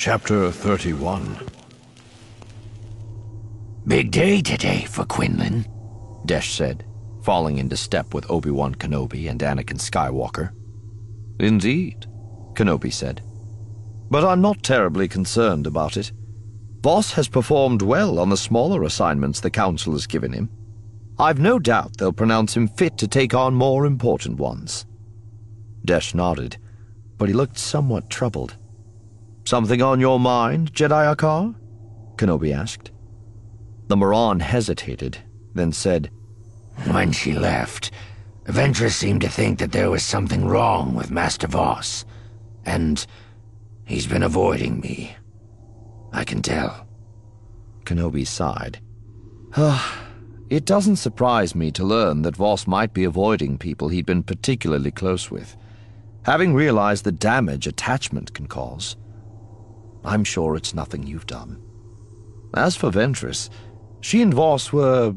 Chapter 31. Big day today for Quinlan, Desh said, falling into step with Obi-Wan Kenobi and Anakin Skywalker. Indeed, Kenobi said. But I'm not terribly concerned about it. Voss has performed well on the smaller assignments the Council has given him. I've no doubt they'll pronounce him fit to take on more important ones. Desh nodded, but he looked somewhat troubled. Something on your mind, Jedi Akar? Kenobi asked. The Moran hesitated, then said, When she left, Ventress seemed to think that there was something wrong with Master Voss, and he's been avoiding me. I can tell. Kenobi sighed. It doesn't surprise me to learn that Voss might be avoiding people he'd been particularly close with, having realized the damage attachment can cause. I'm sure it's nothing you've done. As for Ventress, she and Voss were,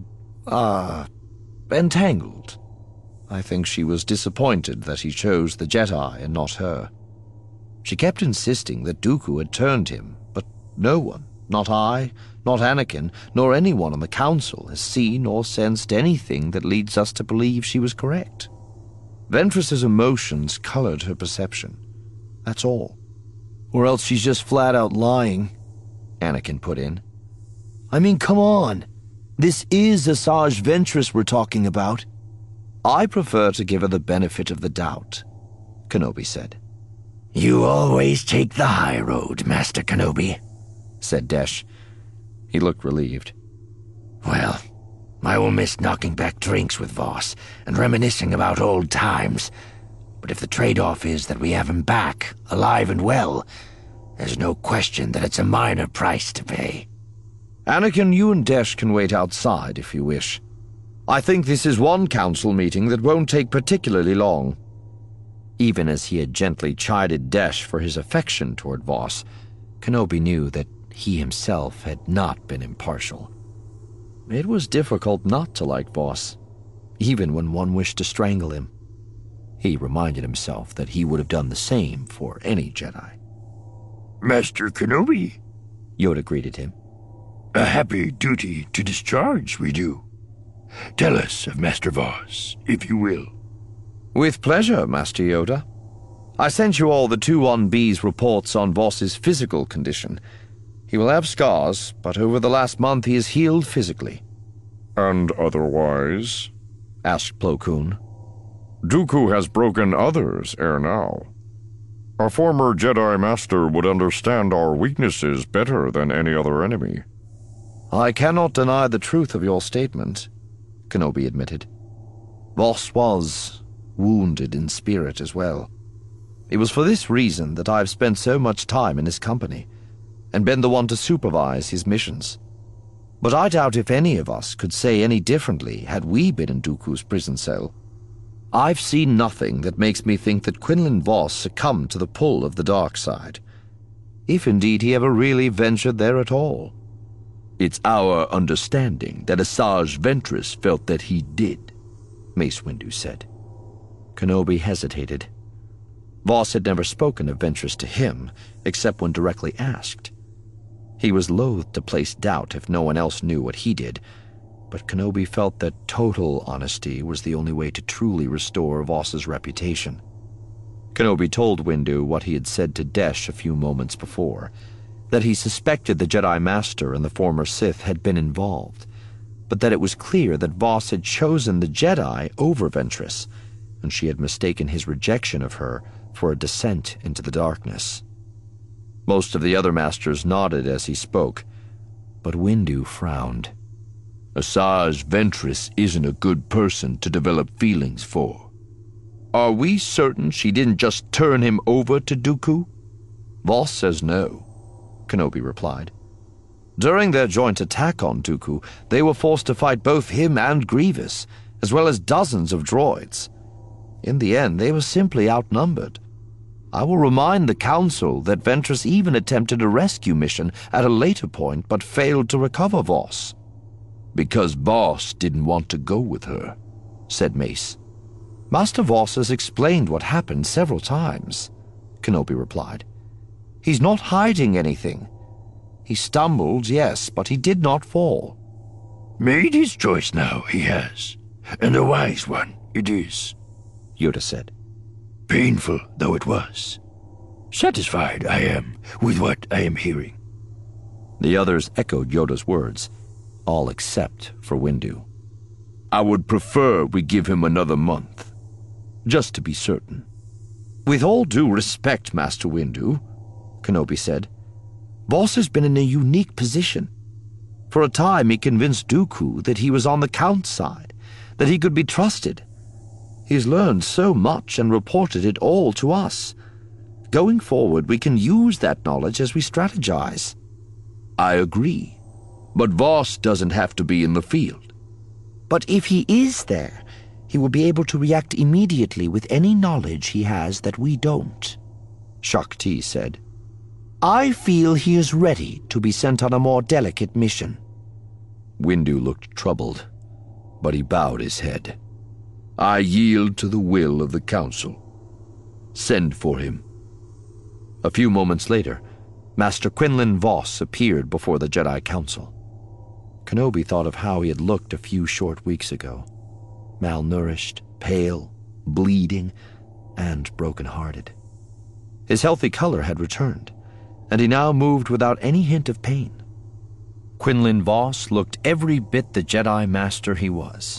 entangled. I think she was disappointed that he chose the Jedi and not her. She kept insisting that Dooku had turned him, but no one, not I, not Anakin, nor anyone on the Council has seen or sensed anything that leads us to believe she was correct. Ventress's emotions colored her perception. That's all. Or else she's just flat out lying, Anakin put in. I mean, come on. This is Asajj Ventress we're talking about. I prefer to give her the benefit of the doubt, Kenobi said. You always take the high road, Master Kenobi, said Desh. He looked relieved. Well, I will miss knocking back drinks with Voss and reminiscing about old times. But if the trade-off is that we have him back, alive and well, there's no question that it's a minor price to pay. Anakin, you and Desh can wait outside if you wish. I think this is one council meeting that won't take particularly long. Even as he had gently chided Desh for his affection toward Voss, Kenobi knew that he himself had not been impartial. It was difficult not to like Voss, even when one wished to strangle him. He reminded himself that he would have done the same for any Jedi. Master Kenobi, Yoda greeted him. A happy duty to discharge we do. Tell us of Master Voss, if you will. With pleasure, Master Yoda. I sent you all the 2-1B's reports on Voss's physical condition. He will have scars, but over the last month he has healed physically. And otherwise? Asked Plo Koon. Dooku has broken others ere now. A former Jedi Master would understand our weaknesses better than any other enemy. I cannot deny the truth of your statement, Kenobi admitted. Voss was wounded in spirit as well. It was for this reason that I've spent so much time in his company, and been the one to supervise his missions. But I doubt if any of us could say any differently had we been in Dooku's prison cell. I've seen nothing that makes me think that Quinlan Voss succumbed to the pull of the dark side, if indeed he ever really ventured there at all. It's our understanding that Asajj Ventress felt that he did, Mace Windu said. Kenobi hesitated. Voss had never spoken of Ventress to him, except when directly asked. He was loath to place doubt if no one else knew what he did, but Kenobi felt that total honesty was the only way to truly restore Voss's reputation. Kenobi told Windu what he had said to Desh a few moments before, that he suspected the Jedi Master and the former Sith had been involved, but that it was clear that Voss had chosen the Jedi over Ventress, and she had mistaken his rejection of her for a descent into the darkness. Most of the other Masters nodded as he spoke, but Windu frowned. Asajj Ventress isn't a good person to develop feelings for. Are we certain she didn't just turn him over to Dooku? Voss says no, Kenobi replied. During their joint attack on Dooku, they were forced to fight both him and Grievous, as well as dozens of droids. In the end, they were simply outnumbered. I will remind the Council that Ventress even attempted a rescue mission at a later point, but failed to recover Voss. Because Voss didn't want to go with her, said Mace. Master Voss has explained what happened several times, Kenobi replied. He's not hiding anything. He stumbled, yes, but he did not fall. Made his choice now, he has. And a wise one it is, Yoda said. Painful though it was. Satisfied I am with what I am hearing. The others echoed Yoda's words, all except for Windu. I would prefer we give him another month, just to be certain. With all due respect, Master Windu, Kenobi said, Voss has been in a unique position. For a time he convinced Dooku that he was on the Count's side, that he could be trusted. He's learned so much and reported it all to us. Going forward, we can use that knowledge as we strategize. I agree, but Voss doesn't have to be in the field. But if he is there, he will be able to react immediately with any knowledge he has that we don't, Shaak Ti said. I feel he is ready to be sent on a more delicate mission. Windu looked troubled, but he bowed his head. I yield to the will of the Council. Send for him. A few moments later, Master Quinlan Vos appeared before the Jedi Council. Kenobi thought of how he had looked a few short weeks ago. Malnourished, pale, bleeding, and broken-hearted. His healthy color had returned, and he now moved without any hint of pain. Quinlan Vos looked every bit the Jedi Master he was.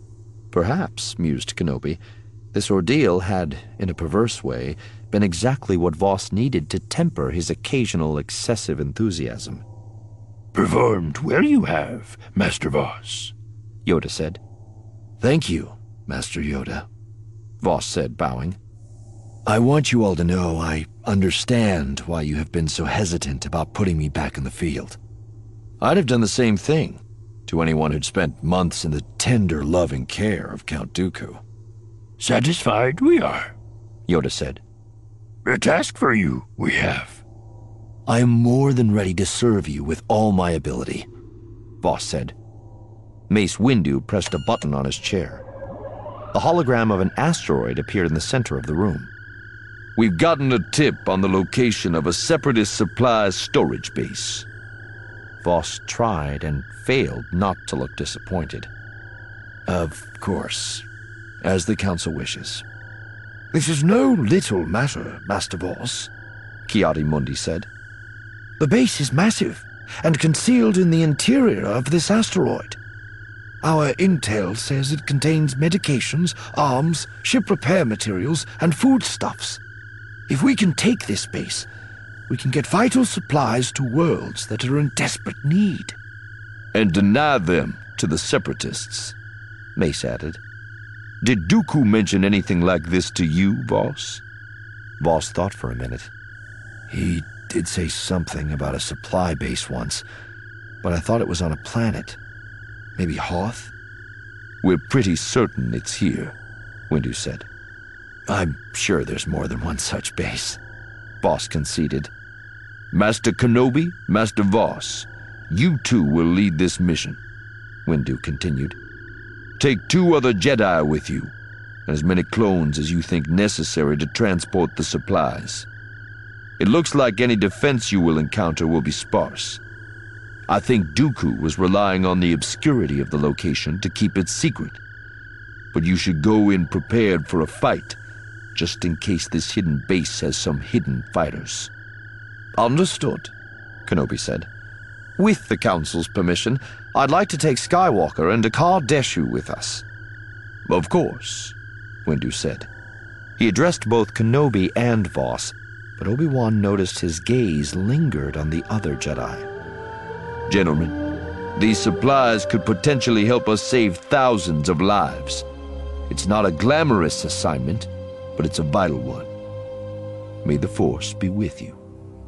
Perhaps, mused Kenobi, this ordeal had, in a perverse way, been exactly what Vos needed to temper his occasional excessive enthusiasm. Performed well you have, Master Vos, Yoda said. Thank you, Master Yoda, Vos said, bowing. I want you all to know I understand why you have been so hesitant about putting me back in the field. I'd have done the same thing to anyone who'd spent months in the tender, loving care of Count Dooku. Satisfied we are, Yoda said. A task for you we have. I am more than ready to serve you with all my ability, Vos said. Mace Windu pressed a button on his chair. A hologram of an asteroid appeared in the center of the room. We've gotten a tip on the location of a Separatist supplies storage base. Vos tried and failed not to look disappointed. Of course, as the Council wishes. This is no little matter, Master Vos, Ki-Adi-Mundi said. The base is massive and concealed in the interior of this asteroid. Our intel says it contains medications, arms, ship repair materials, and foodstuffs. If we can take this base, we can get vital supplies to worlds that are in desperate need. And deny them to the Separatists, Mace added. Did Dooku mention anything like this to you, Vos? Vos thought for a minute. He did say something about a supply base once, but I thought it was on a planet. Maybe Hoth? We're pretty certain it's here, Windu said. I'm sure there's more than one such base, Vos conceded. Master Kenobi, Master Vos, you two will lead this mission, Windu continued. Take 2 other Jedi with you, and as many clones as you think necessary to transport the supplies. It looks like any defense you will encounter will be sparse. I think Dooku was relying on the obscurity of the location to keep it secret. But you should go in prepared for a fight, just in case this hidden base has some hidden fighters. Understood, Kenobi said. With the Council's permission, I'd like to take Skywalker and Akar Deshu with us. Of course, Windu said. He addressed both Kenobi and Vos, but Obi-Wan noticed his gaze lingered on the other Jedi. Gentlemen, these supplies could potentially help us save thousands of lives. It's not a glamorous assignment, but it's a vital one. May the Force be with you.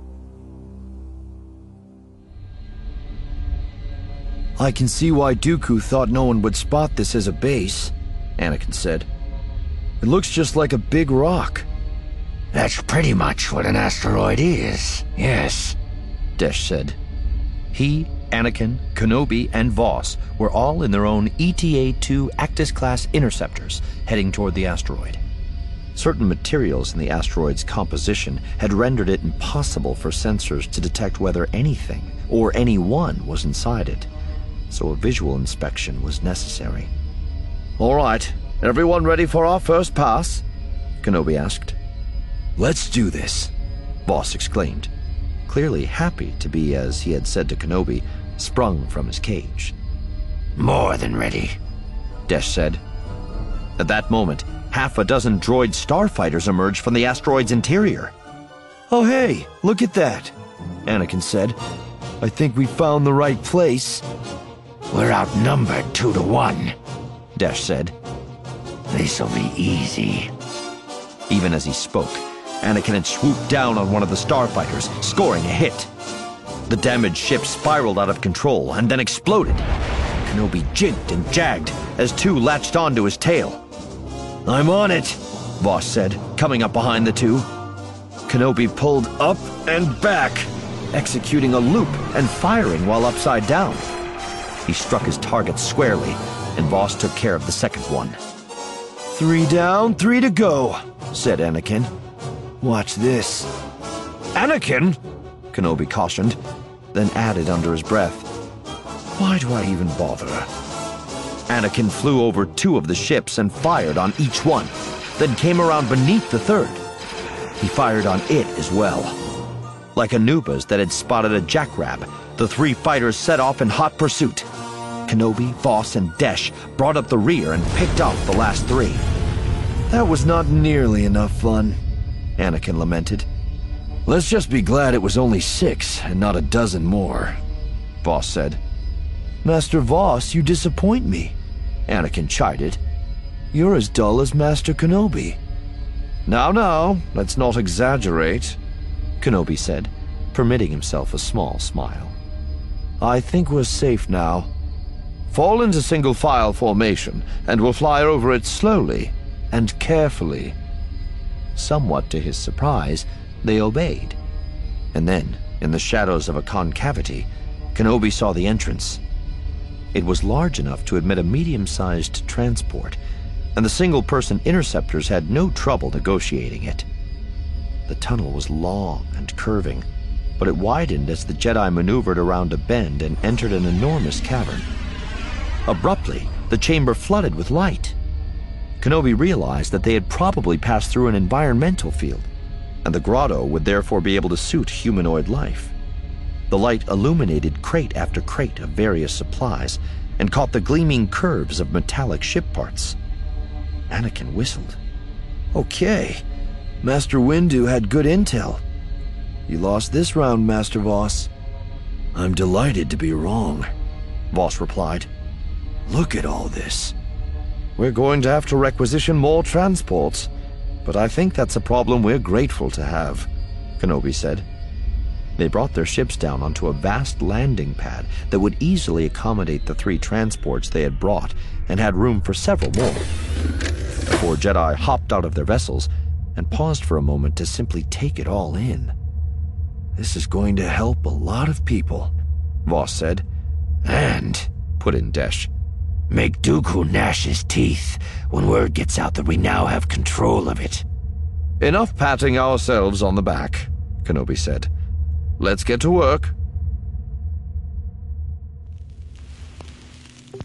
I can see why Dooku thought no one would spot this as a base, Anakin said. It looks just like a big rock. That's pretty much what an asteroid is, yes, Desh said. He, Anakin, Kenobi, and Vos were all in their own ETA-2 Actis-class interceptors heading toward the asteroid. Certain materials in the asteroid's composition had rendered it impossible for sensors to detect whether anything or anyone was inside it, so a visual inspection was necessary. All right, everyone ready for our first pass? Kenobi asked. Let's do this, Voss exclaimed, clearly happy to be, as he had said to Kenobi, sprung from his cage. More than ready, Desh said. At that moment, half a dozen droid starfighters emerged from the asteroid's interior. Oh hey, look at that, Anakin said. I think we found the right place. We're outnumbered 2-1, Desh said. This'll be easy. Even as he spoke, Anakin had swooped down on one of the starfighters, scoring a hit. The damaged ship spiraled out of control and then exploded. Kenobi jigged and jagged as two latched onto his tail. I'm on it, Voss said, coming up behind the two. Kenobi pulled up and back, executing a loop and firing while upside down. He struck his target squarely, and Voss took care of the second one. 3 down, 3 to go, said Anakin. Watch this. Anakin, Kenobi cautioned, then added under his breath, why do I even bother? Anakin flew over 2 of the ships and fired on each one, then came around beneath the third. He fired on it as well. Like Anubis that had spotted a jackrabbit, the 3 fighters set off in hot pursuit. Kenobi, Voss, and Desh brought up the rear and picked off the last 3. That was not nearly enough fun, Anakin lamented. Let's just be glad it was only 6 and not a dozen more, Voss said. Master Voss, you disappoint me, Anakin chided. You're as dull as Master Kenobi. Now, let's not exaggerate, Kenobi said, permitting himself a small smile. I think we're safe now. Fall into single file formation, and we'll fly over it slowly and carefully. Somewhat to his surprise, they obeyed. And then, in the shadows of a concavity, Kenobi saw the entrance. It was large enough to admit a medium-sized transport, and the single-person interceptors had no trouble negotiating it. The tunnel was long and curving, but it widened as the Jedi maneuvered around a bend and entered an enormous cavern. Abruptly, the chamber flooded with light. Kenobi realized that they had probably passed through an environmental field, and the grotto would therefore be able to suit humanoid life. The light illuminated crate after crate of various supplies and caught the gleaming curves of metallic ship parts. Anakin whistled. Okay, Master Windu had good intel. You lost this round, Master Voss. I'm delighted to be wrong, Voss replied. Look at all this. We're going to have to requisition more transports, but I think that's a problem we're grateful to have, Kenobi said. They brought their ships down onto a vast landing pad that would easily accommodate the 3 transports they had brought and had room for several more. The 4 Jedi hopped out of their vessels and paused for a moment to simply take it all in. This is going to help a lot of people, Voss said. And, put in Desh, make Dooku gnash his teeth when word gets out that we now have control of it. Enough patting ourselves on the back, Kenobi said. Let's get to work.